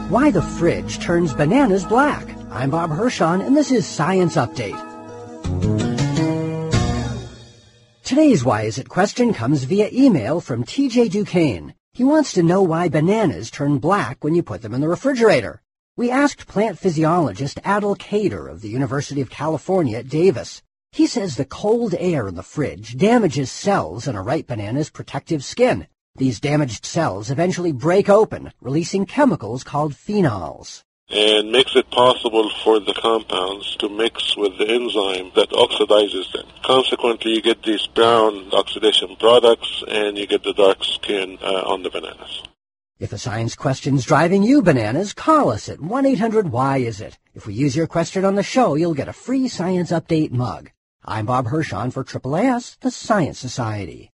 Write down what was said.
Why the fridge turns bananas black. I'm Bob Hirschon, and this is Science Update. Today's Why Is It question comes via email from TJ Duquesne. He wants to know why bananas turn black when you put them in the refrigerator. We asked plant physiologist Adel Kader of the University of California at Davis. He says the cold air in the fridge damages cells in a ripe banana's protective skin. These damaged cells eventually break open, releasing chemicals called phenols. And makes it possible for the compounds to mix with the enzyme that oxidizes them. Consequently, you get these brown oxidation products, and you get the dark skin on the bananas. If a science question's driving you bananas, call us at 1-800-WHY-IS-IT. If we use your question on the show, you'll get a free Science Update mug. I'm Bob Hirschon for AAAS, the Science Society.